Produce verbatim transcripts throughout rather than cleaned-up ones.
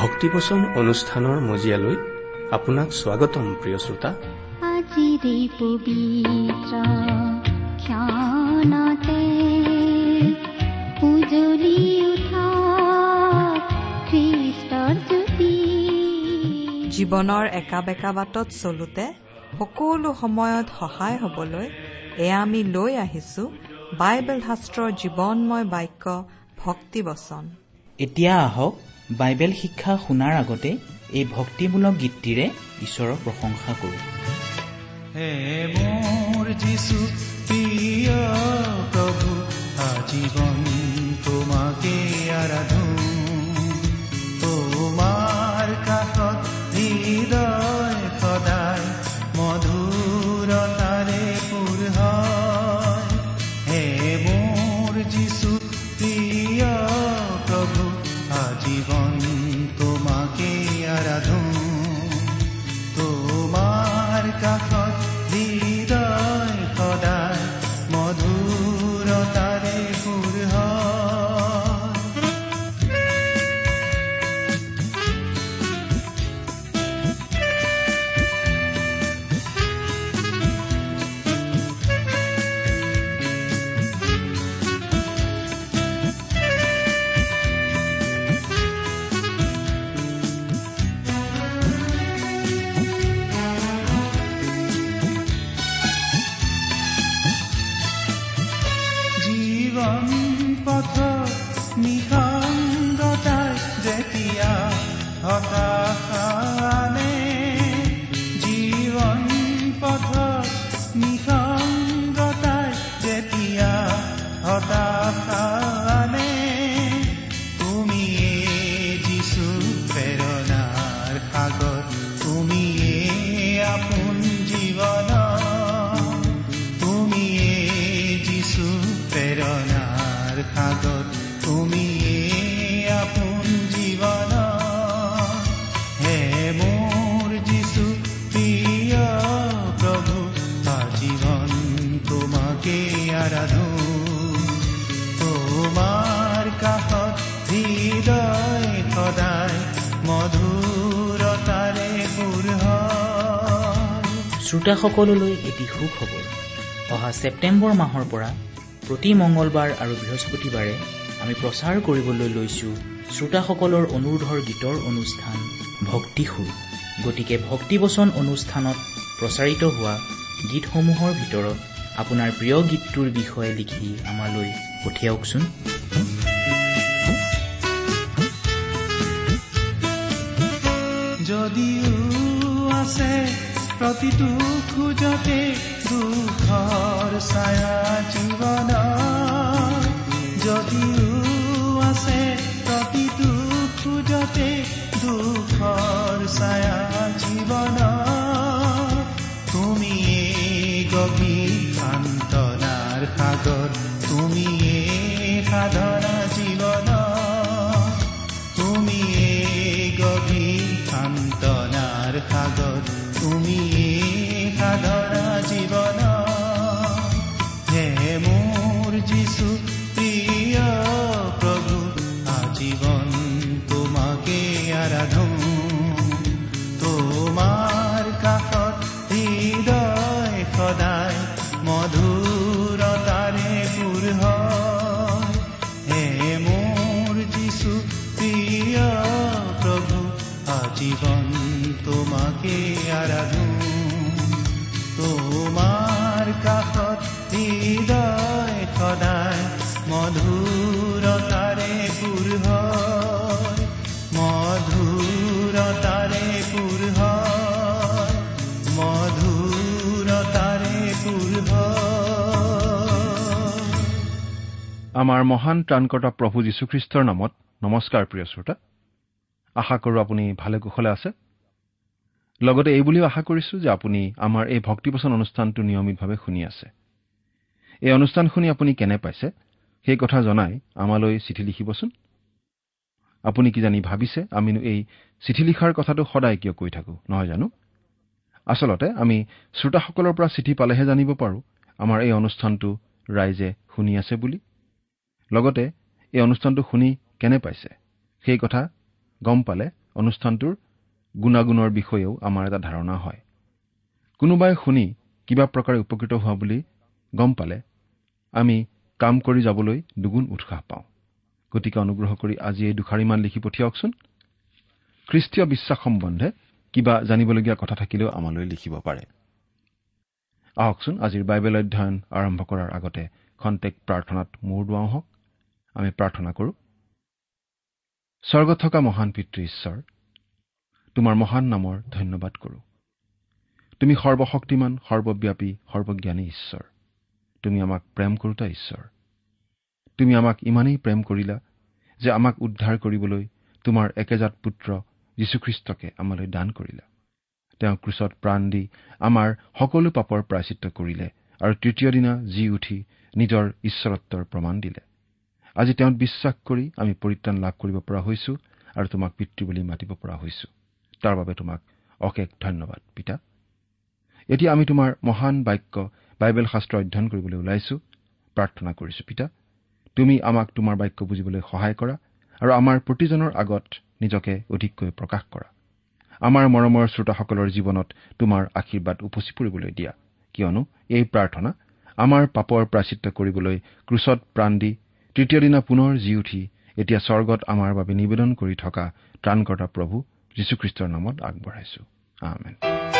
ভক্তিবচন অনুষ্ঠানৰ মজিয়ালৈ আপোনাক স্বাগতম প্ৰিয় শ্ৰোতা। আজিৰে পবিত্ৰ ক্ষণতে উজলি উঠা খ্ৰীষ্টৰ জ্যোতি। জীৱনৰ একা বেকা বাটত চলোতে সকলো সময়ত সহায় হবলৈ এয়া আমি লৈ আহিছো বাইবেল শাস্ত্ৰৰ জীৱনময় বাক্য ভক্তিবচন। এতিয়া আহক বাইবেল শিক্ষা শুনাৰ আগতে এই ভক্তিমূলক গীতটিৰে ঈশ্বৰৰ প্ৰশংসা কৰোঁ। হে মোৰ যিশু প্ৰিয় প্ৰভু, আজীৱন তোমাকে আৰাধো, তোমাৰ কাষত হৃদয় সদায় মধুৰতাৰে পূৰ হয়। হে মোৰ যিশু প্ৰিয় প্ৰভু, আজীৱন তোমাকে আৰাধো, তোমাৰ কাষত হৃদয় সদায় মধুৰতাৰে পূৰ হয়। হতাশানে জীৱন পথত নিসংগতাই যেতিয়া হতাশানে, তুমিয়ে যিশু প্ৰেৰণাৰ সাগৰ, তুমিয়ে আপোন জীৱন, তুমিয়ে যিশু প্ৰেৰণাৰ সাগৰ, তুমিয়ে আপোন জীৱন। হে মোৰ যিশু প্ৰিয় প্ৰভু, আজীৱন তোমাকে আৰাধো, তোমাৰ কাষত হৃদয় সদায় মধুৰতাৰে পূৰ হয়। শ্ৰোতাসকললৈ এটি সুখবৰ। অহা ছেপ্টেম্বৰ মাহৰ পৰা প্ৰতি মংগলবাৰ আৰু বৃহস্পতিবাৰে আমি প্ৰচাৰ কৰিবলৈ লৈছো শ্ৰোতাসকলৰ অনুৰোধৰ গীতৰ অনুষ্ঠান ভক্তি সুৰ। গতিকে ভক্তিবচন অনুষ্ঠানত প্ৰচাৰিত হোৱা গীতসমূহৰ ভিতৰত আপোনাৰ প্ৰিয় গীতটোৰ বিষয়ে লিখি আমালৈ পঠিয়াওকচোন। যদিও আছে প্ৰতিটো খোজতে দুখৰ ছায়া জীৱন, যদিও আছে প্ৰতিটো খোজতে দুখৰ ছায়া জীৱন, তুমিয়ে গভীৰ সান্তনাৰ সাগৰ, তুমিয়ে সাধনা জীৱন, তুমিয়ে গভীৰ সান্তনাৰ সাগৰ, তুমিয়ে সাধনা জীৱন। হে মোৰ যিশু প্ৰিয় প্ৰভু, আজীৱন তোমাকে আৰাধো, তোমাৰ কাষত হৃদয় সদায় মধুৰতাৰে পূৰ হয়। হে মোৰ যিশু প্ৰিয় প্ৰভু, আজীৱন তোমাকে আৰাধো, তোমাৰ কাষত হৃদয় সদায় মধুৰতাৰে পূৰ হয়, মধুৰতাৰে পূৰ হয়, মধুৰতাৰে পূৰ হয়। আমাৰ মহান ত্ৰাণকৰ্তা প্ৰভু যীশুখ্ৰীষ্টৰ নামত নমস্কাৰ প্ৰিয় শ্ৰোতা। আশা কৰোঁ আপুনি ভালে কুশলে আছে। লগতে এই বুলিও আশা কৰিছোঁ যে আপুনি আমাৰ এই ভক্তিবচন অনুষ্ঠানটো নিয়মিতভাৱে শুনি আছে। এই অনুষ্ঠান শুনি আপুনি কেনে পাইছে সেই কথা জনাই আমালৈ চিঠি লিখিবচোন। আপুনি কি জানি ভাবিছে আমিনো এই চিঠি লিখাৰ কথাটো সদায় কিয় কৈ থাকোঁ নহয় জানো? আচলতে আমি শ্ৰোতাসকলৰ পৰা চিঠি পালেহে জানিব পাৰোঁ আমাৰ এই অনুষ্ঠানটো ৰাইজে শুনি আছে বুলি। লগতে এই অনুষ্ঠানটো শুনি কেনে পাইছে সেই কথা গম পালে অনুষ্ঠানটোৰ গুণাগুণৰ বিষয়েও আমাৰ এটা ধাৰণা হয়। কোনোবাই শুনি কিবা প্ৰকাৰে উপকৃত হোৱা বুলি গম পালে আমি কাম কৰি যাবলৈ দুগুণ উৎসাহ পাওঁ। গতিকে অনুগ্ৰহ কৰি আজি এই দুখাৰিমান লিখি পঠিয়াওকচোন। খ্ৰীষ্টীয় বিশ্বাস সম্বন্ধে কিবা জানিবলগীয়া কথা থাকিলেও আমালৈ লিখিব পাৰে। আহকচোন আজিৰ বাইবেল অধ্যয়ন আৰম্ভ কৰাৰ আগতে খন্তেক প্ৰাৰ্থনাত মূৰ দুৱাওঁ হওক। আমি প্ৰাৰ্থনা কৰোঁ। স্বৰ্গত থকা মহান পিতৃ ঈশ্বৰ, তোমাৰ মহান নামৰ ধন্যবাদ কৰোঁ। তুমি সৰ্বশক্তিমান, সৰ্বব্যাপী, সৰ্বজ্ঞানী ঈশ্বৰ। তুমি আমাক প্ৰেম কৰোতা ঈশ্বৰ। তুমি আমাক ইমানেই প্ৰেম কৰিলা যে আমাক উদ্ধাৰ কৰিবলৈ তোমাৰ একেজাত পুত্ৰ যীশুখ্ৰীষ্টকে আমালৈ দান কৰিলা। তেওঁ ক্ৰুচত প্ৰাণ দি আমাৰ সকলো পাপৰ প্ৰায়চিত্ত কৰিলে আৰু তৃতীয় দিনা জি উঠি নিজৰ ঈশ্বৰত্বৰ প্ৰমাণ দিলে। আজি তেওঁত বিশ্বাস কৰি আমি পৰিত্ৰাণ লাভ কৰিব পৰা হৈছো আৰু তোমাক পিতৃ বুলি মাতিব পৰা হৈছো। তাৰ বাবে তোমাক অশেষ ধন্যবাদ পিতা। এতিয়া আমি তোমাৰ মহান বাক্য বাইবেল শাস্ত্ৰ অধ্যয়ন কৰিবলৈ ওলাইছো। প্ৰাৰ্থনা কৰিছো পিতা, তুমি আমাক তোমাৰ বাক্য বুজিবলৈ সহায় কৰা আৰু আমাৰ প্ৰতিজনৰ আগত নিজকে অধিককৈ প্ৰকাশ কৰা। আমাৰ মৰমৰ শ্ৰোতাসকলৰ জীৱনত তোমাৰ আশীৰ্বাদ উপচি পৰিবলৈ দিয়া, কিয়নো এই প্ৰাৰ্থনা আমাৰ পাপৰ প্ৰায়চিত্ত কৰিবলৈ ক্ৰুচত প্ৰাণ দি তৃতীয় দিনা পুনৰ জি উঠি এতিয়া স্বৰ্গত আমাৰ বাবে নিবেদন কৰি থকা ত্ৰাণকৰ্তা প্ৰভু যীশুখ্ৰীষ্টৰ নামত আগবঢ়াইছো। আমেন।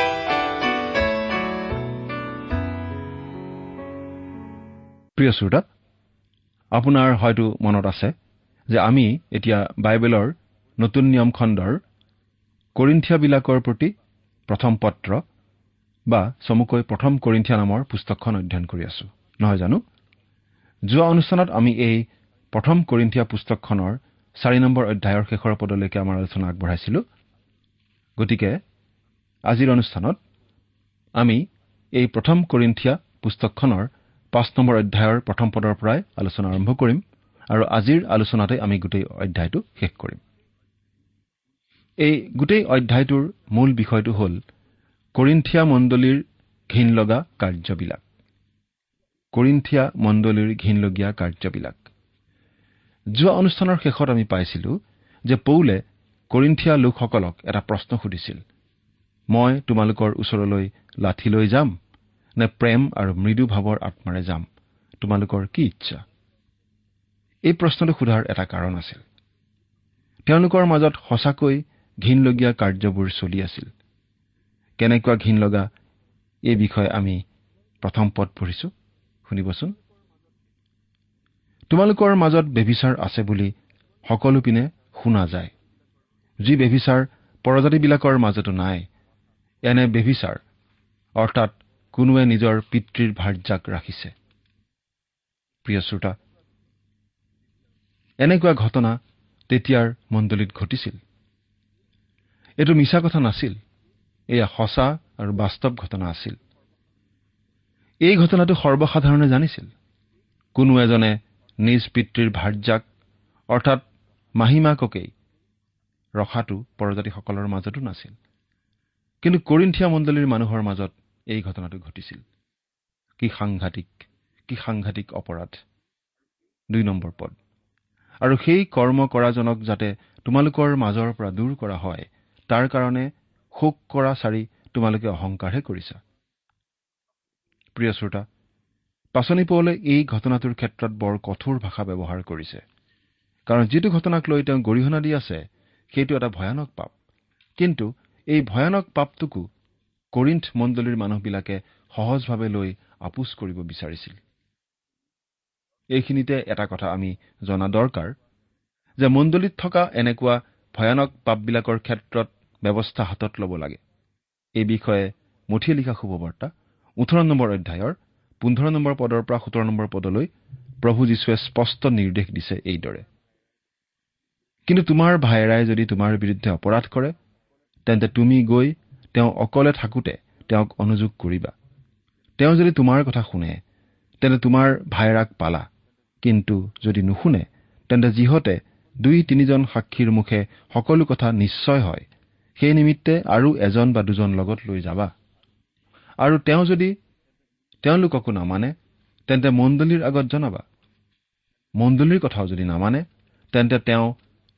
প্ৰিয় শ্ৰোতা, আপোনাৰ হয়তো মনত আছে যে আমি এতিয়া বাইবেলৰ নতুন নিয়ম খণ্ডৰ কৰিন্থিয়াবিলাকৰ প্ৰতি প্ৰথম পত্ৰ বা চমুকৈ প্ৰথম কৰিন্থিয়া নামৰ পুস্তকখন অধ্যয়ন কৰি আছো, নহয় জানো? যোৱা অনুষ্ঠানত আমি এই প্ৰথম কৰিন্থিয়া পুস্তকখনৰ চাৰি নম্বৰ অধ্যায়ৰ শেষৰ পদলৈকে আমাৰ আলোচনা আগবঢ়াইছিলো। গতিকে আজিৰ অনুষ্ঠানত আমি এই প্ৰথম কৰিন্থিয়া পুস্তকখনৰ পাঁচ নম্বৰ অধ্যায়ৰ প্ৰথম পদৰ পৰাই আলোচনা আৰম্ভ কৰিম আৰু আজিৰ আলোচনাতে আমি গোটেই অধ্যায়টো শেষ কৰিম। এই গোটেই অধ্যায়টোৰ মূল বিষয়টো হ'ল কৰিন্থিয়া মণ্ডলীৰ ঘিনলগা কাৰ্যবিলাক। কৰিন্থিয়া মণ্ডলীৰ ঘিনলগীয়া কাৰ্যবিলাক। যোৱা অনুষ্ঠানৰ শেষত আমি পাইছিলো যে পৌলে কৰিন্থিয়া লোকসকলক এটা প্ৰশ্ন সুধিছিল, মই তোমালোকৰ ওচৰলৈ লাঠি লৈ যাম নে প্ৰেম আৰু মৃদু ভাৱৰ আত্মাৰে যাম? তোমালোকৰ কি ইচ্ছা? এই প্ৰশ্নটো সোধাৰ এটা কাৰণ আছিল। তেওঁলোকৰ মাজত সঁচাকৈ ঘিনলগীয়া কাৰ্যবোৰ চলি আছিল। কেনেকুৱা ঘিনলগা এই বিষয়ে আমি প্ৰথম পদ পঢ়িছো, শুনিবচোন। তোমালোকৰ মাজত ব্যভিচাৰ আছে বুলি সকলো পিনে শুনা যায়। যি ব্যভিচাৰ পৰজাতিবিলাকৰ মাজতো নাই, এনে ব্যভিচাৰ অৰ্থাৎ কোনোৱে নিজৰ পিতৃৰ ভাৰ্যাক ৰাখিছে। প্ৰিয় শ্ৰোতা, এনেকুৱা ঘটনা তেতিয়াৰ মণ্ডলীত ঘটিছিল। এইটো মিছা কথা নাছিল, এয়া সঁচা আৰু বাস্তৱ ঘটনা আছিল। এই ঘটনাটো সৰ্বসাধাৰণে জানিছিল। কোনো এজনে নিজ পিতৃৰ ভাৰ্যাক অৰ্থাৎ মাহীমাককেই ৰখাটো পৰজাতিসকলৰ মাজতো নাছিল। কিন্তু কৰিন্থিয়া মণ্ডলীৰ মানুহৰ মাজত এই ঘটনাটো ঘটিছিল। কি সাংঘাতিক, কি সাংঘাতিক অপৰাধ। দুই নম্বৰ পদ। আৰু সেই কৰ্ম কৰাজনক যাতে তোমালোকৰ মাজৰ পৰা দূৰ কৰা হয়, তাৰ কাৰণে শোক কৰা চাৰি তোমালোকে অহংকাৰহে কৰিছা। প্ৰিয় শ্ৰোতা, পাচনি পৌলে এই ঘটনাটোৰ ক্ষেত্ৰত বৰ কঠোৰ ভাষা ব্যৱহাৰ কৰিছে। কাৰণ যিটো ঘটনাক লৈ তেওঁ গৰিহণা দি আছে সেইটো এটা ভয়ানক পাপ। কিন্তু এই ভয়ানক পাপটোকো কৰিন্থ মণ্ডলীৰ মানুহবিলাকে সহজভাৱে লৈ আপোচ কৰিব বিচাৰিছিল। এইখিনিতে এটা কথা আমি জনা দৰকাৰ যে মণ্ডলীত থকা এনেকুৱা ভয়ানক পাপবিলাকৰ ক্ষেত্ৰত ব্যৱস্থা হাতত ল'ব লাগে। এই বিষয়ে মথিয়ে লিখা শুভবাৰ্তা ওঠৰ নম্বৰ অধ্যায়ৰ পোন্ধৰ নম্বৰ পদৰ পৰা সোতৰ নম্বৰ পদলৈ প্ৰভু যীশুৱে স্পষ্ট নিৰ্দেশ দিছে এইদৰে। কিন্তু তোমাৰ ভায়েৰাই যদি তোমাৰ বিৰুদ্ধে অপৰাধ কৰে, তেন্তে তুমি গৈ তেওঁ অকলে থাকোঁতে তেওঁক অনুযোগ কৰিবা। তেওঁ যদি তোমাৰ কথা শুনে, তেন্তে তোমাৰ ভায়েৰাক পালা। কিন্তু যদি নুশুনে, তেন্তে যিহতে দুই তিনিজন সাক্ষীৰ মুখে সকলো কথা নিশ্চয় হয়, সেই নিমিত্তে আৰু এজন বা দুজন লগত লৈ যাবা। আৰু তেওঁ যদি তেওঁলোককো নামানে, তেন্তে মণ্ডলীৰ আগত জনাবা। মণ্ডলীৰ কথাও যদি নামানে, তেন্তে তেওঁ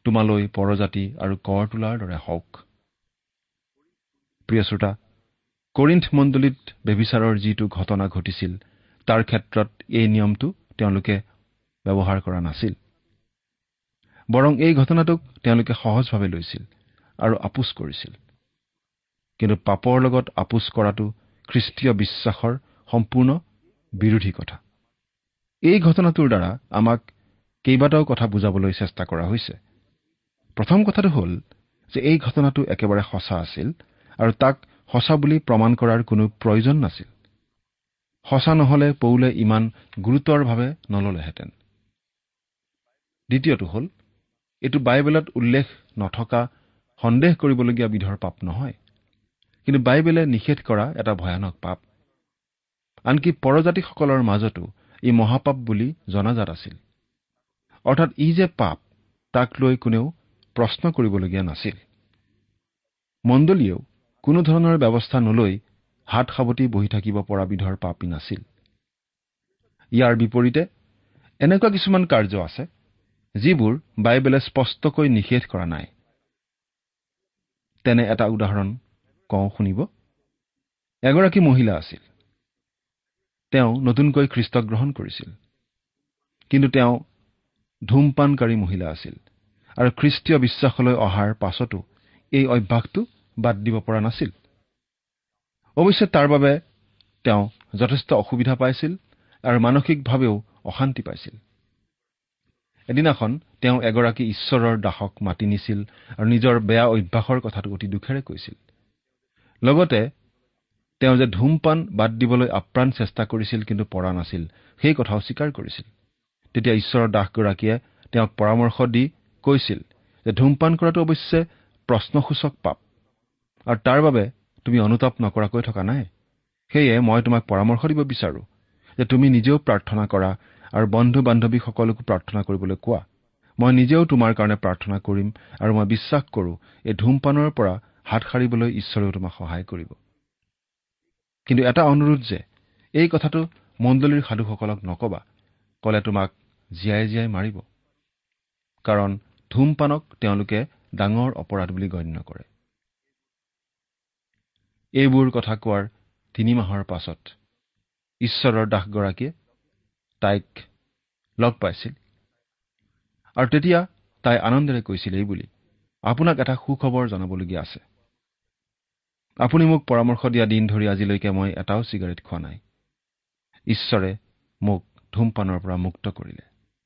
তোমালৈ পৰজাতি আৰু কৰ তোলাৰ দৰে হওক। প্ৰিয় শ্ৰোতা, কৰিন্থ মণ্ডলীত ব্যভিচাৰৰ যিটো ঘটনা ঘটিছিল তাৰ ক্ষেত্ৰত এই নিয়মটো তেওঁলোকে ব্যৱহাৰ কৰা নাছিল। বৰং এই ঘটনাটোক তেওঁলোকে সহজভাৱে লৈছিল আৰু আপোচ কৰিছিল। কিন্তু পাপৰ লগত আপোচ কৰাটো খ্ৰীষ্টীয় বিশ্বাসৰ সম্পূৰ্ণ বিৰোধী কথা। এই ঘটনাটোৰ দ্বাৰা আমাক কেইবাটাও কথা বুজাবলৈ চেষ্টা কৰা হৈছে। প্ৰথম কথাটো হ'ল যে এই ঘটনাটো একেবাৰে সঁচা আছিল আৰু তাক সঁচা বুলি প্ৰমাণ কৰাৰ কোনো প্ৰয়োজন নাছিল। সঁচা নহলে পৌলে ইমান গুৰুতৰভাৱে নললেহেঁতেন। দ্বিতীয়টো হ'ল এইটো বাইবেলত উল্লেখ নথকা সন্দেহ কৰিবলগীয়া বিধৰ পাপ নহয়, কিন্তু বাইবেলে নিষেধ কৰা এটা ভয়ানক পাপ। আনকি পৰজাতিসকলৰ মাজতো ই মহাপাপ বুলি জনাজাত আছিল। অৰ্থাৎ ই যে পাপ তাক লৈ কোনেও প্ৰশ্ন কৰিবলগীয়া নাছিল। মণ্ডলীয়েও কোনো ধৰণৰ ব্যৱস্থা নলৈ হাত সাৱটি বহি থাকিব পৰা বিধৰ পাপী নাছিল। ইয়াৰ বিপৰীতে এনেকুৱা কিছুমান কাৰ্য আছে যিবোৰ বাইবেলে স্পষ্টকৈ নিষেধ কৰা নাই। তেনে এটা উদাহৰণ কওঁ শুনিব। এগৰাকী মহিলা আছিল। তেওঁ নতুনকৈ খ্ৰীষ্টক গ্ৰহণ কৰিছিল, কিন্তু তেওঁ ধূমপানকাৰী মহিলা আছিল আৰু খ্ৰীষ্টীয় বিশ্বাসলৈ অহাৰ পাছতো এই অভ্যাসটো বাদ দিব পৰা নাছিল। অৱশ্যে তাৰ বাবে তেওঁ যথেষ্ট অসুবিধা পাইছিল আৰু মানসিকভাৱেও অশান্তি পাইছিল। এদিনাখন তেওঁ এগৰাকী ঈশ্বৰৰ দাসক মাতি নিছিল আৰু নিজৰ বেয়া অভ্যাসৰ কথাটো অতি দুখেৰে কৈছিল। লগতে তেওঁ যে ধূমপান বাদ দিবলৈ আপ্ৰাণ চেষ্টা কৰিছিল কিন্তু পৰা নাছিল সেই কথাও স্বীকাৰ কৰিছিল। তেতিয়া ঈশ্বৰৰ দাসগৰাকীয়ে তেওঁক পৰামৰ্শ দি কৈছিল যে ধূমপান কৰাটো অৱশ্যে প্ৰশ্নসূচক পাপ আৰু তাৰ বাবে তুমি অনুতাপ নকৰাকৈ থকা নাই। সেয়ে মই তোমাক পৰামৰ্শ দিব বিচাৰো যে তুমি নিজেও প্ৰাৰ্থনা কৰা আৰু বন্ধু বান্ধৱীসকলকো প্ৰাৰ্থনা কৰিবলৈ কোৱা। মই নিজেও তোমাৰ কাৰণে প্ৰাৰ্থনা কৰিম আৰু মই বিশ্বাস কৰো এই ধূমপানৰ পৰা হাত সাৰিবলৈ ঈশ্বৰেও তোমাক সহায় কৰিব। কিন্তু এটা অনুৰোধ যে এই কথাটো মণ্ডলীৰ সাধুসকলক নকবা, কলে তোমাক জীয়াই জীয়াই মাৰিব। কাৰণ ধূমপানক তেওঁলোকে ডাঙৰ অপৰাধ বুলি গণ্য কৰে। এইবোৰ কথা কোৱাৰ তিনি মাহৰ পাছত ঈশ্বৰৰ দাসগৰাকীয়ে তাইক লগ পাইছিল আৰু তেতিয়া তাই আনন্দেৰে কৈছিল এই বুলি, আপোনাক এটা সুখবৰ জনাবলগীয়া আছে। আপুনি মোক পৰামৰ্শ দিয়া দিন ধৰি আজিলৈকে মই এটাও চিগাৰেট খোৱা নাই। ঈশ্বৰে মোক ধূমপানৰ পৰা মুক্ত কৰিলে।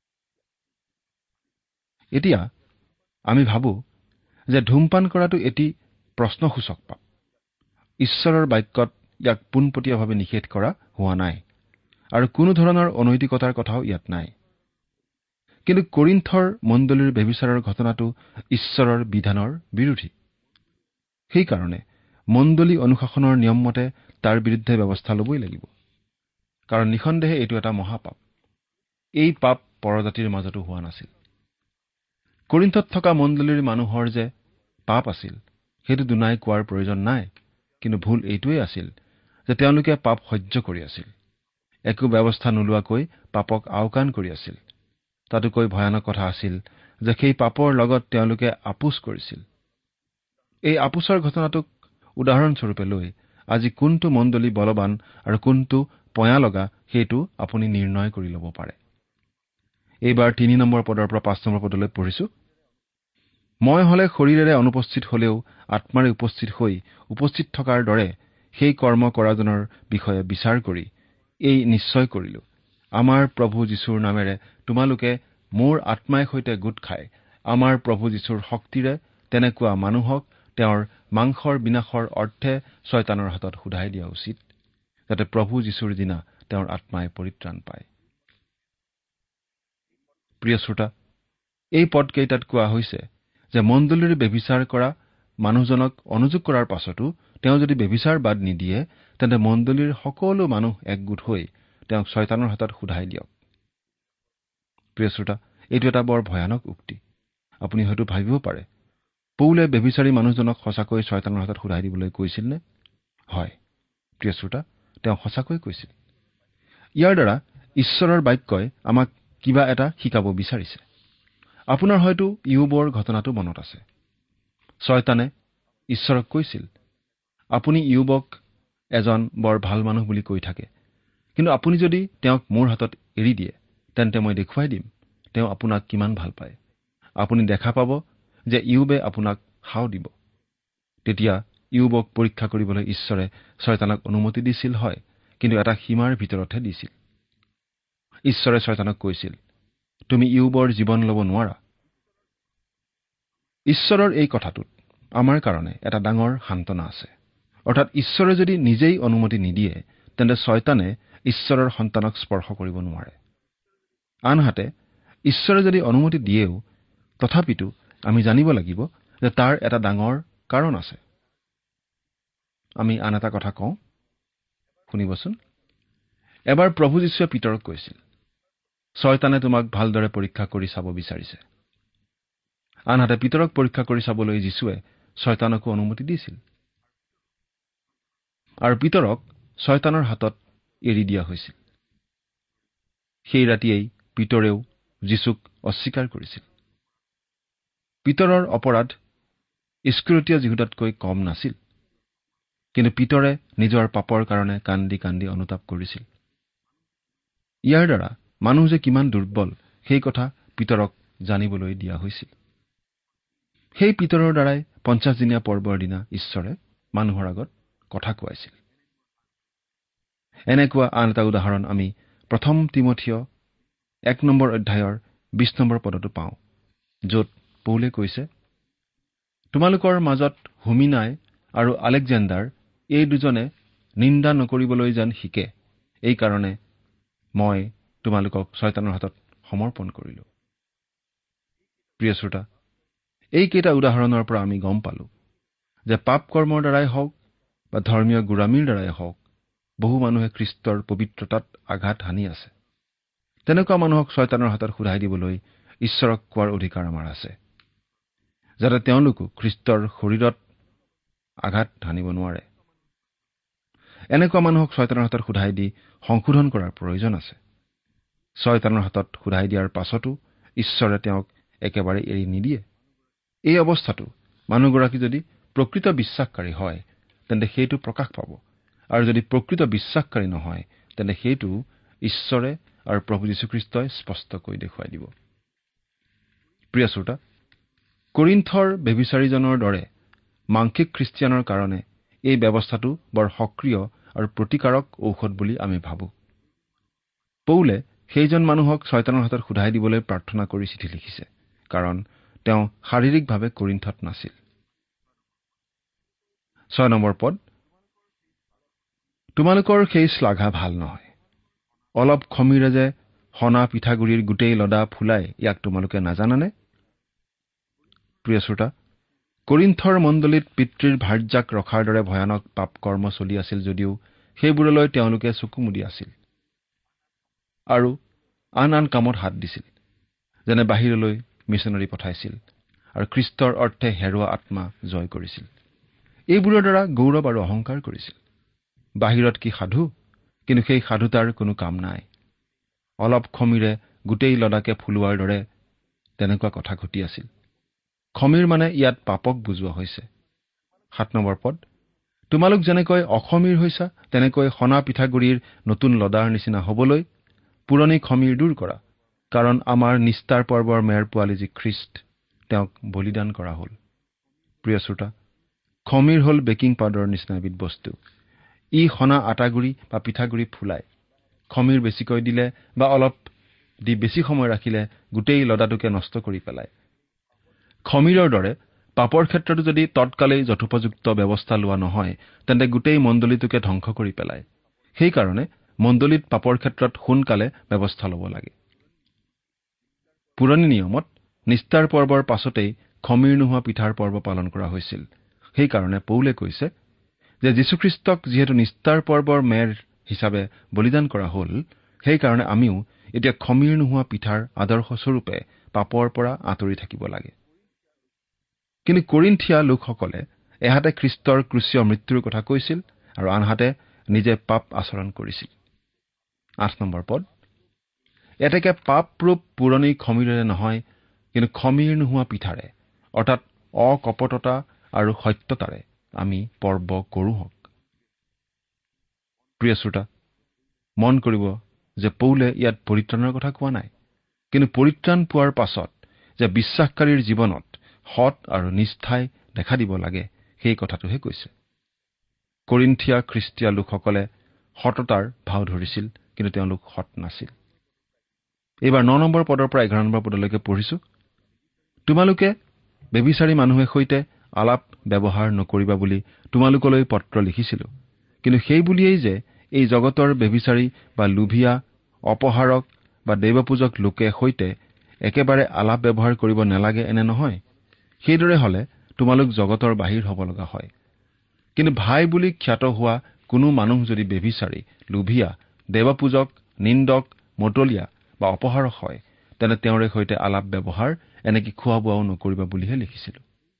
এতিয়া আমি ভাবো যে ধূমপান কৰাটো এটি প্ৰশ্নসূচক পাপ। ঈশ্বৰৰ বাক্যত ইয়াক পোনপটীয়াভাৱে নিষেধ কৰা হোৱা নাই আৰু কোনো ধৰণৰ অনৈতিকতাৰ কথাও ইয়াত নাই। কিন্তু কৰিন্থৰ মণ্ডলীৰ ব্যভিচাৰৰ ঘটনাটো ঈশ্বৰৰ বিধানৰ বিৰোধী। সেইকাৰণে মণ্ডলী অনুশাসনৰ নিয়ম মতে তাৰ বিৰুদ্ধে ব্যৱস্থা ল'বই লাগিব। কাৰণ নিঃসন্দেহে এইটো এটা মহাপাপ। এই পাপ পৰজাতিৰ মাজতো হোৱা নাছিল। কৰিন্থত থকা মণ্ডলীৰ মানুহৰ যে পাপ আছিল সেইটো দুনাই কোৱাৰ প্ৰয়োজন নাই। কিন্তু ভুল এইটোৱেই আছিল যে তেওঁলোকে পাপ সহ্য কৰি আছিল, একো ব্যৱস্থা নোলোৱাকৈ পাপক আওকাণ কৰি আছিল। তাতোকৈ ভয়ানক কথা আছিল যে সেই পাপৰ লগত তেওঁলোকে আপোচ কৰিছিল। এই আপোচৰ ঘটনাটোক উদাহৰণস্বৰূপে লৈ আজি কোনটো মণ্ডলী বলৱান আৰু কোনটো পয়া লগা সেইটো আপুনি নিৰ্ণয় কৰি ল'ব পাৰে। এইবাৰ তিনি নম্বৰ পদৰ পৰা পাঁচ নম্বৰ পদলৈ পঢ়িছো। মই হলে শৰীৰেৰে অনুপস্থিত হলেও আত্মাৰে উপস্থিত হৈ উপস্থিত থকাৰ দৰে সেই কৰ্ম কৰাজনৰ বিষয়ে বিচাৰ কৰি এই নিশ্চয় কৰিলো, আমাৰ প্ৰভু যীশুৰ নামেৰে তোমালোকে মোৰ আত্মাই সৈতে গোট খাই আমাৰ প্ৰভু যীশুৰ শক্তিৰে তেনেকুৱা মানুহক তেওঁৰ মাংসৰ বিনাশৰ অৰ্থে শয়তানৰ হাতত শুধাই দিয়া উচিত, যাতে প্ৰভু যীশুৰ দিনা তেওঁৰ আত্মাই পৰিত্ৰাণ পায়। প্ৰিয় শ্ৰোতা, এই পদকেইটাত কোৱা হৈছে যে মণ্ডলীৰ ব্যভিচাৰ কৰা মানুহজনক অনুযোগ কৰাৰ পাছতো তেওঁ যদি ব্যভিচাৰ বাদ নিদিয়ে তেন্তে মণ্ডলীৰ সকলো মানুহ একগোট হৈ তেওঁক শয়তানৰ হাতত শুধাই দিয়ক। প্ৰিয় শ্ৰোতা, এইটো এটা বৰ ভয়ানক উক্তি। আপুনি হয়তো ভাবিব পাৰে, পৌলে ব্যভিচাৰী মানুহজনক সঁচাকৈ শয়তানৰ হাতত শুধাই দিবলৈ কৈছিল নে? হয় প্ৰিয় শ্ৰোতা, তেওঁ সঁচাকৈ কৈছিল। ইয়াৰ দ্বাৰা ঈশ্বৰৰ বাক্যই আমাক কিবা এটা শিকাব বিচাৰিছে। আপোনাৰ হয়তো ইয়ুবৰ ঘটনাটো মনত আছে। শয়তানে ঈশ্বৰক কৈছিল, আপুনি ইয়ুবক এজন বৰ ভাল মানুহ বুলি কৈ থাকে, কিন্তু আপুনি যদি তেওঁক মোৰ হাতত এৰি দিয়ে তেন্তে মই দেখুৱাই দিম তেওঁ আপোনাক কিমান ভাল পায়। আপুনি দেখা পাব যে ইয়ুবে আপোনাক সাও দিব। তেতিয়া ইয়ুবক পৰীক্ষা কৰিবলৈ ঈশ্বৰে শয়তানক অনুমতি দিছিল হয়, কিন্তু এটা সীমাৰ ভিতৰতহে দিছিল। ঈশ্বৰে শয়তানক কৈছিল, তুমি ইয়ুবৰ জীৱন ল'ব নোৱাৰা। ঈশ্বৰৰ এই কথাটোত আমাৰ কাৰণে এটা ডাঙৰ সান্তনা আছে। অৰ্থাৎ ঈশ্বৰে যদি নিজেই অনুমতি নিদিয়ে তেন্তে শয়তানে ঈশ্বৰৰ সন্তানক স্পৰ্শ কৰিব নোৱাৰে। আনহাতে ঈশ্বৰে যদি অনুমতি দিয়েও তথাপিতো আমি জানিব লাগিব যে তাৰ এটা ডাঙৰ কাৰণ আছে। আমি আন এটা কথা কওঁ, শুনিবচোন। এবাৰ প্ৰভু যীশুৱে পিতৰক কৈছিল, শয়তানে তোমাক ভালদৰে পৰীক্ষা কৰি চাব বিচাৰিছে। আনহাতে পিতৰক পৰীক্ষা কৰি চাবলৈ যীশুৱে শয়তানকো অনুমতি দিছিল। আৰু পিতৰক শয়তানৰ হাতত এৰি দিয়া হৈছিল। সেই ৰাতিয়েই পিতৰেও যীশুক অস্বীকাৰ কৰিছিল। পিতৰৰ অপৰাধ ইস্কৰিয়তীয় যীহুদাতকৈ কম নাছিল, কিন্তু পিতৰে নিজৰ পাপৰ কাৰণে কান্দি কান্দি অনুতাপ কৰিছিল। ইয়াৰ দ্বাৰা মানুহ যে কিমান দুৰ্বল সেই কথা পিতৰক জানিবলৈ দিয়া হৈছিল। সেই পিতৰৰ দ্বাৰাই পঞ্চাছ দিনীয়া পৰ্বৰ দিনা ঈশ্বৰে মানুহৰ আগত কথা কোৱাইছিল। এনেকুৱা আন এটা উদাহৰণ আমি প্ৰথম তিমথিয় এক নম্বৰ অধ্যায়ৰ বিশ নম্বৰ পদতো পাওঁ, য'ত পৌলে কৈছে, তোমালোকৰ মাজত হুমিনাই আৰু আলেকজেণ্ডাৰ এই দুজনে নিন্দা নকৰিবলৈ যেন শিকে, এই কাৰণে মই তোমালোকক শয়তানৰ হাতত সমৰ্পণ কৰিলো। প্ৰিয় শ্ৰোতা, এইকেইটা উদাহৰণৰ পৰা আমি গম পালো যে পাপ কৰ্মৰ দ্বাৰাই হওক বা ধৰ্মীয় গোড়ামীৰ দ্বাৰাই হওক বহু মানুহে খ্ৰীষ্টৰ পবিত্ৰতাত আঘাত হানি আছে। তেনেকুৱা মানুহক শয়তানৰ হাতত শুধাই দিবলৈ ঈশ্বৰক কোৱাৰ অধিকাৰ আমাৰ আছে, যাতে তেওঁলোকো খ্ৰীষ্টৰ শৰীৰত আঘাত হানিব নোৱাৰে। এনেকুৱা মানুহক শয়তানৰ হাতত শুধাই দি সংশোধন কৰাৰ প্ৰয়োজন আছে। শয়তানৰ হাতত শুধাই দিয়াৰ পাছতো ঈশ্বৰে তেওঁক একেবাৰে এৰি নিদিয়ে। এই অৱস্থাটো মানুহগৰাকী যদি প্ৰকৃত বিশ্বাসকাৰী হয় তেন্তে সেইটো প্ৰকাশ পাব, আৰু যদি প্ৰকৃত বিশ্বাসকাৰী নহয় তেন্তে সেইটো ঈশ্বৰে আৰু প্ৰভু যীশুখ্ৰীষ্টই স্পষ্টকৈ দেখুৱাই দিব। প্ৰিয় শ্ৰোতা, কৰিন্থৰ ব্যভিচাৰীজনৰ দৰে মাংসিক খ্ৰীষ্টিয়ানৰ কাৰণে এই ব্যৱস্থাটো বৰ সক্ৰিয় আৰু প্ৰতিকাৰক ঔষধ বুলি আমি ভাবোঁ। পৌলে সেইজন মানুহক শয়তানৰ হাতত শুধাই দিবলৈ প্ৰাৰ্থনা কৰি চিঠি লিখিছে, কাৰণ তেওঁ শাৰীৰিকভাৱে কৰিন্থত নাছিল। ছয় নম্বৰ পদ, তোমালোকৰ সেই শ্লাঘা ভাল নহয়। অলপ খমিৰে যে সনা পিঠাগুৰিৰ গোটেই লদা ফুলাই, ইয়াক তোমালোকে নাজানানে? প্ৰিয় শ্ৰোতা, কৰিন্থৰ মণ্ডলীত পিতৃৰ ভাৰ্যাক ৰখাৰ দৰে ভয়ানক পাপ কৰ্ম চলি আছিল যদিও সেইবোৰলৈ তেওঁলোকে চকু মুদি আছিল আৰু আন আন কামত হাত দিছিল, যেনে বাহিৰলৈ মিছনেৰী পঠাইছিল আৰু খ্ৰীষ্টৰ অৰ্থে হেৰুৱা আত্মা জয় কৰিছিল। এইবোৰৰ দ্বাৰা গৌৰৱ আৰু অহংকাৰ কৰিছিল। বাহিৰত কি সাধু, কিন্তু সেই সাধুতাৰ কোনো কাম নাই। অলপ খমিৰে গোটেই লদাকে ফুলোৱাৰ দৰে তেনেকুৱা কথা ঘটি আছিল। খমিৰ মানে ইয়াত পাপক বুজোৱা হৈছে। সাত নম্বৰ পদ, তোমালোক যেনেকৈ অখমিৰ হৈছা তেনেকৈ সনা পিঠাগুৰিৰ নতুন লদাৰ নিচিনা হবলৈ পুৰণি খমিৰ দূৰ কৰা, কাৰণ আমাৰ নিস্তাৰ পৰ্বৰ মেৰ পোৱালি যি খ্ৰীষ্ট, তেওঁক বলিদান কৰা হ'ল। প্ৰিয় শ্ৰোতা, খমিৰ হ'ল বেকিং পাউডাৰৰ নিচিনা এবিধ বস্তু। ই সনা আটাগুৰি বা পিঠাগুৰি ফুলায়। খমিৰ বেছিকৈ দিলে বা অলপ দি বেছি সময় ৰাখিলে গোটেই লদাটোকে নষ্ট কৰি পেলায়। খমিৰৰ দৰে পাপৰ ক্ষেত্ৰতো যদি তৎকালেই যথোপযুক্ত ব্যৱস্থা লোৱা নহয় তেন্তে গোটেই মণ্ডলীটোকে ধ্বংস কৰি পেলায়। সেইকাৰণে মণ্ডলীত পাপৰ ক্ষেত্ৰত সোনকালে ব্যৱস্থা ল'ব লাগে। পুৰণি নিয়মত নিস্তাৰ পৰ্বৰ পাছতেই খমিৰ নোহোৱা পিঠাৰ পৰ্ব পালন কৰা হৈছিল। সেইকাৰণে পৌলে কৈছে যে যীশুখ্ৰীষ্টক যিহেতু নিস্তাৰ পৰ্বৰ মেৰ হিচাপে বলিদান কৰা হ'ল, সেইকাৰণে আমিও এতিয়া খমিৰ নোহোৱা পিঠাৰ আদৰ্শস্বৰূপে পাপৰ পৰা আঁতৰি থাকিব লাগে। কিন্তু কৰিন্থিয়া লোকসকলে এহাতে খ্ৰীষ্টৰ ক্ৰুচীয় মৃত্যুৰ কথা কৈছিল আৰু আনহাতে নিজে পাপ আচৰণ কৰিছিল। আঠ নম্বৰ পদ, এতেকে পাপৰূপ পুৰণি খমিৰেৰে নহয় কিন্তু খমিৰ নোহোৱা পিঠাৰে অৰ্থাৎ অকপটতা আৰু সত্যতাৰে আমি পৰ্ব কৰোঁ হওক। প্ৰিয় শ্ৰোতা, মন কৰিব যে পৌলে ইয়াত পৰিত্ৰাণৰ কথা কোৱা নাই, কিন্তু পৰিত্ৰাণ পোৱাৰ পাছত যে বিশ্বাসকাৰীৰ জীৱনত সৎ আৰু নিষ্ঠাই দেখা দিব লাগে সেই কথাটোহে কৈছে। কৰিন্থিয়া খ্ৰীষ্টীয় লোকসকলে সততাৰ ভাও ধৰিছিল, কিন্তু তেওঁলোক সৎ নাছিল। এইবাৰ ন নম্বৰ পদৰ পৰা এঘাৰ নম্বৰ পদলৈকে পঢ়িছো। তোমালোকে ব্যভিচাৰী মানুহে সৈতে আলাপ ব্যৱহাৰ নকৰিবা বুলি তোমালোকলৈ পত্ৰ লিখিছিলো, কিন্তু সেই বুলিয়েই যে এই জগতৰ ব্যভিচাৰী বা লোভিয়া, অপহাৰক বা দেৱপূজক লোকে সৈতে একেবাৰে আলাপ ব্যৱহাৰ কৰিব নালাগে এনে নহয়। সেইদৰে হলে তোমালোক জগতৰ বাহিৰ হ'ব লগা হয়। কিন্তু ভাই বুলি খ্যাত হোৱা কোনো মানুহ যদি ব্যভিচাৰী, লোভিয়া, দেৱপূজক, নিন্দক, মতলীয়া বা অপহাৰক হয়, তেনে তেওঁৰে সৈতে আলাপ ব্যৱহাৰ এনেকে খোৱা বোৱাও নকৰিবা বুলিহে লিখিছিলো।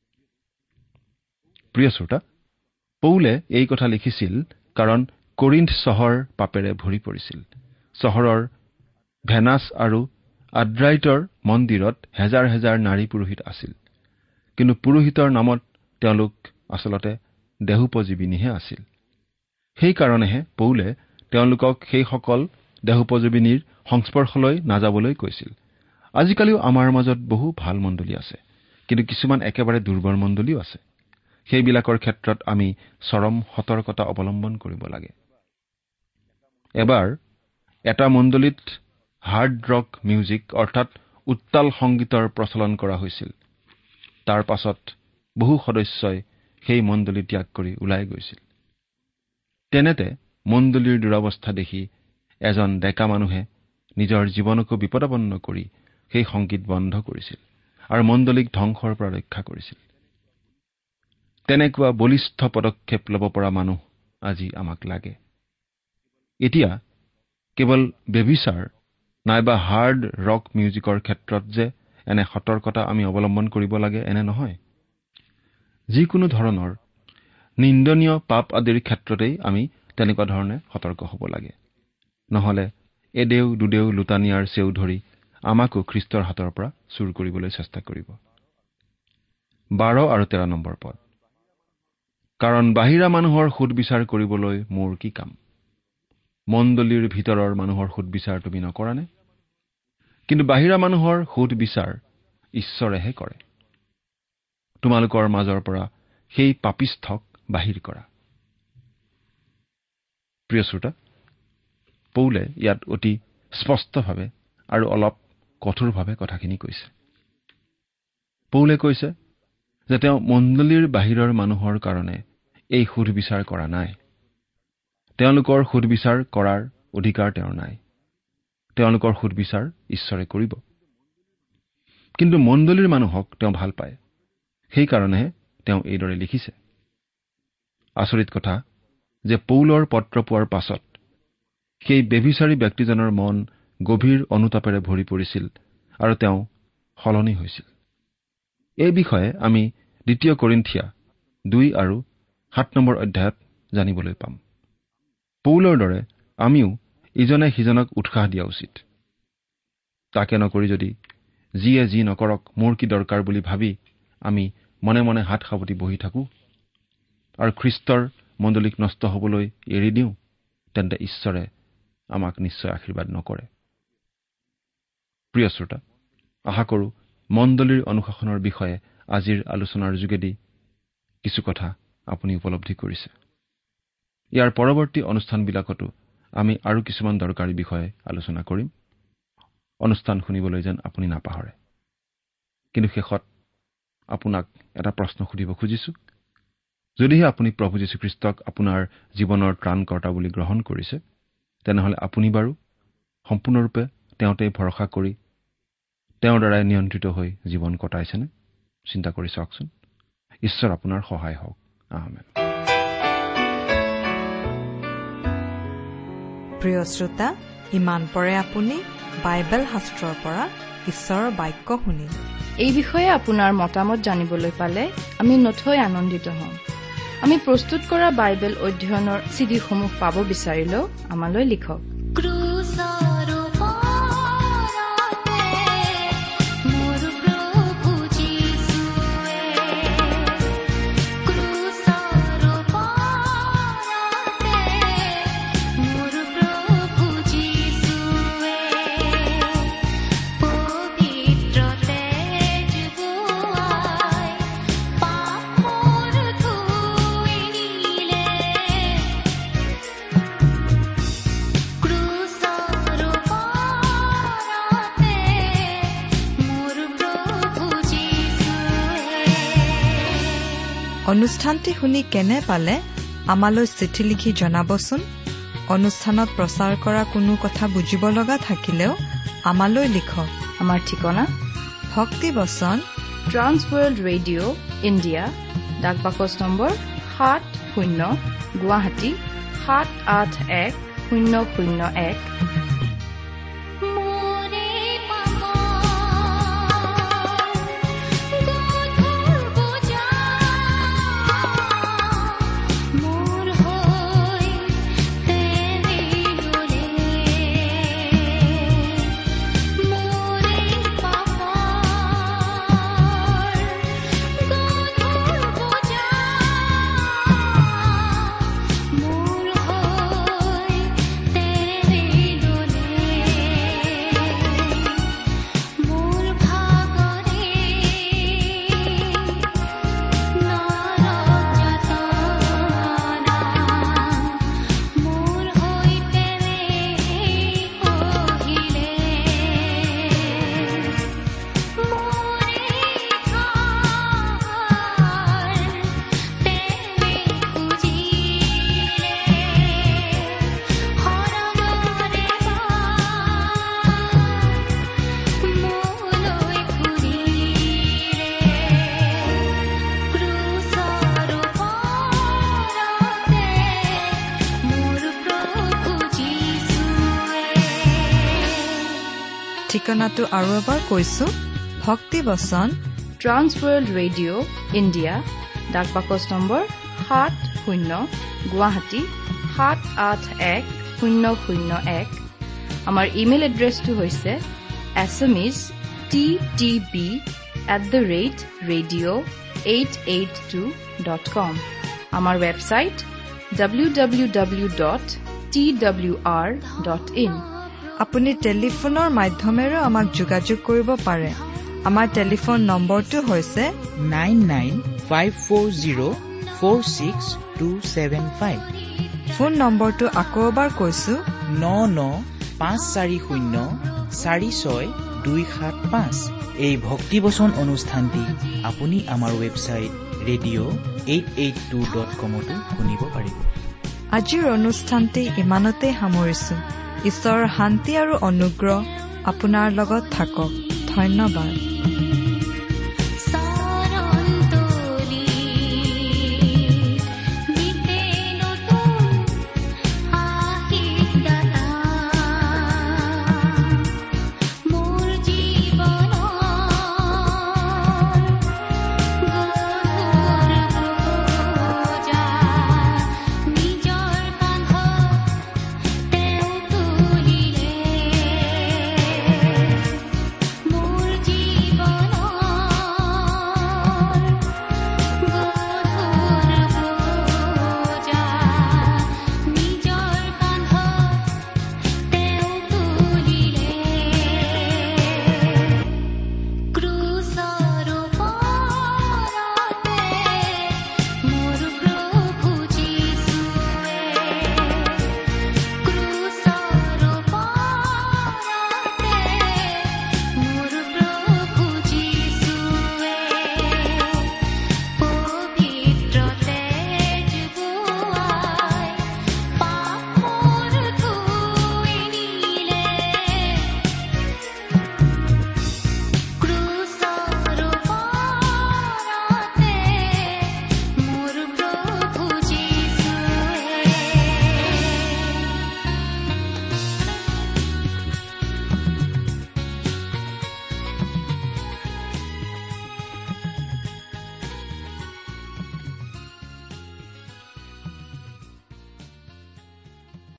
প্ৰিয় শ্ৰোতা, পৌলে এই কথা লিখিছিল কাৰণ কৰিন্থ চহৰ পাপেৰে ভৰি পৰিছিল। চহৰৰ ভেনাছ আৰু আদ্ৰাইটৰ মন্দিৰত হেজাৰ হেজাৰ নাৰী পুৰোহিত আছিল, কিন্তু পুৰোহিতৰ নামত তেওঁলোক আচলতে দেহোপজীৱিনীহে আছিল। সেইকাৰণেহে পৌলে তেওঁলোকক সেইসকল দেহোপজীৱিনীৰ সংস্পৰ্শলৈ নাযাবলৈ কৈছিল। আজিকালিও আমাৰ মাজত বহু ভাল মণ্ডলী আছে, কিন্তু কিছুমান একেবাৰে দুৰ্বল মণ্ডলীও আছে। সেইবিলাকৰ ক্ষেত্ৰত আমি চৰম সতৰ্কতা অৱলম্বন কৰিব লাগে। এবাৰ এটা মণ্ডলীত হাৰ্ড ৰক মিউজিক অৰ্থাৎ উত্তাল সংগীতৰ প্ৰচলন কৰা হৈছিল। তাৰ পাছত বহু সদস্যই সেই মণ্ডলী ত্যাগ কৰি ওলাই গৈছিল। তেনেতে মণ্ডলীৰ দুৰৱস্থা দেখি এজন ডেকা মানুহে নিজৰ জীৱনকো বিপদাপন্ন কৰি সেই সংগীত বন্ধ কৰিছিল আৰু মণ্ডলীক ধ্বংসৰ পৰা ৰক্ষা কৰিছিল। তেনেকুৱা বলিষ্ঠ পদক্ষেপ ল'ব পৰা মানুহ আজি আমাক লাগে। এতিয়া কেৱল ব্যভিচাৰ নাইবা হাৰ্ড ৰক মিউজিকৰ ক্ষেত্ৰত যে এনে সতৰ্কতা আমি অৱলম্বন কৰিব লাগে এনে নহয়। যিকোনো ধৰণৰ নিন্দনীয় পাপ আদিৰ ক্ষেত্ৰতেই আমি তেনেকুৱা ধৰণে সতৰ্ক হ'ব লাগে। নহলে এদেউ দুদেউ লুটানিয়াৰ চেউ ধৰি আমাকো খ্ৰীষ্টৰ হাতৰ পৰা চুৰ কৰিবলৈ চেষ্টা কৰিব। বাৰ আৰু তেৰ নম্বৰ পদ। কাৰণ বাহিৰা মানুহৰ সুদবিচাৰ কৰিবলৈ মোৰ কি কাম? মণ্ডলীৰ ভিতৰৰ মানুহৰ সুদবিচাৰ তুমি নকৰানে? কিন্তু বাহিৰা মানুহৰ সুদবিচাৰ ঈশ্বৰেহে কৰে। তোমালোকৰ মাজৰ পৰা সেই পাপিষ্ঠক বাহিৰ কৰা। প্ৰিয় শ্ৰোতা, পৌলে ইয়াত অতি স্পষ্টভাৱে আৰু অলপ কঠোৰভাৱে কথাখিনি কৈছে। পৌলে কৈছে যে তেওঁ মণ্ডলীৰ বাহিৰৰ মানুহৰ কাৰণে এই সুদবিচাৰ কৰা নাই। তেওঁলোকৰ সুদবিচাৰ কৰাৰ অধিকাৰ তেওঁৰ নাই। তেওঁলোকৰ সুদবিচাৰ ঈশ্বৰে কৰিব। কিন্তু মণ্ডলীৰ মানুহক তেওঁ ভাল পায়। সেইকাৰণেহে তেওঁ এইদৰে লিখিছে। আচৰিত কথা যে পৌলৰ পত্ৰ পোৱাৰ পাছত সেই ব্যভিচাৰী ব্যক্তিজনৰ মন গভীৰ অনুতাপেৰে ভৰি পৰিছিল আৰু তেওঁ সলনি হৈছিল। এই বিষয়ে আমি দ্বিতীয় কৰিন্থিয়া দুই আৰু সাত নম্বৰ অধ্যায়ত জানিবলৈ পাম। পৌলৰ দৰে আমিও ইজনে সিজনক উৎসাহ দিয়া উচিত। তাকে নকৰি যদি যিয়ে যি নকৰক মোৰ কি দৰকাৰ বুলি ভাবি আমি মনে মনে হাত সাৱটি বহি থাকো আৰু খ্ৰীষ্টৰ মণ্ডলীক নষ্ট হ'বলৈ এৰি দিওঁ, তেন্তে ঈশ্বৰে আমাক নিশ্চয় আশীৰ্বাদ নকৰে। প্ৰিয় শ্ৰোতা, আশা কৰো মণ্ডলীৰ অনুশাসনৰ বিষয়ে আজিৰ আলোচনাৰ যোগেদি কিছু কথা আপুনি উপলব্ধি কৰিছে। ইয়াৰ পৰৱৰ্তী অনুষ্ঠানবিলাকতো আমি আৰু কিছুমান দৰকাৰী বিষয়ে আলোচনা কৰিম। অনুষ্ঠান শুনিবলৈ যেন আপুনি নাপাহৰে। কিন্তু শেষত আপোনাক এটা প্ৰশ্ন সুধিব খুজিছো। যদিহে আপুনি প্ৰভু যীশুখ্ৰীষ্টক আপোনাৰ জীৱনৰ ত্ৰাণকৰ্তা বুলি গ্ৰহণ কৰিছে, তেনেহলে আপুনি বাৰু সম্পূৰ্ণৰূপে তেওঁতেই ভৰসা কৰি তেওঁৰ দ্বাৰাই নিয়ন্ত্ৰিত হৈ জীৱন কটাইছেনে? চিন্তা কৰি চাওকচোন। ঈশ্বৰ আপোনাৰ সহায় হওক। আমেন। প্ৰিয় শ্ৰোতা, ইমান পৰে আপুনি বাইবেল শাস্ত্ৰৰ পৰা ঈশ্বৰৰ বাক্য শুনিল। এই বিষয়ে আপোনাৰ মতামত জানিবলৈ পালে আমি নথৈ আনন্দিত হ'ম। আমি প্ৰস্তুত কৰা বাইবেল অধ্যয়নৰ চিডিসমূহ পাব বিচাৰিলেও আমালৈ লিখক। ক্ৰুচৰ ওপৰতে মোৰ প্ৰভু অনুষ্ঠানটি শুনি কেনে পালে আমালৈ চিঠি লিখি জনাবচোন। অনুষ্ঠানত প্ৰচাৰ কৰা কোনো কথা বুজিব লগা থাকিলেও আমালৈ লিখক। আমাৰ ঠিকনা ভক্তি বচন, ট্ৰান্স ৱৰ্ল্ড ৰেডিঅ' ইণ্ডিয়া, ডাক বাকচ নম্বৰ সাত শূন্য গুৱাহাটী সাত আঠ এক শূন্য শূন্য এক। ঠিকনাটো আৰু এবাৰ কৈছো, ভক্তি বচন, ট্ৰান্স ৱৰ্ল্ড ৰেডিঅ' ইণ্ডিয়া, ডাক বাকচ নম্বৰ সাত শূন্য গুৱাহাটী সাত আঠ এক শূন্য শূন্য এক। আমাৰ ইমেইল এড্ৰেছটো হৈছে এছএমইজ T T B at the rate radio' eight eight two dot com. আমাৰ website W W W dot T W R dot in. আপুনি টেলিফোনৰ মাধ্যমেৰে আমাক যোগাযোগ কৰিব পাৰে। আমাৰ টেলিফোন নম্বৰটো হৈছে nine nine five four zero' four six two seven five. Phone নম্বৰটো আকৌ এবাৰ কৈছো, ন ন পাঁচ চাৰি শূন্য চাৰি ছয় দুই সাত পাঁচ। এই ভক্তিবচন অনুষ্ঠানটি আপুনি আমাৰ website radio' eight eight two dot কমতো শুনিব পাৰিব। আজিৰ অনুষ্ঠানটি ইমানতে সামৰিছো। ঈশ্বৰৰ শান্তি আৰু অনুগ্ৰহ আপোনাৰ লগত থাকক। ধন্যবাদ।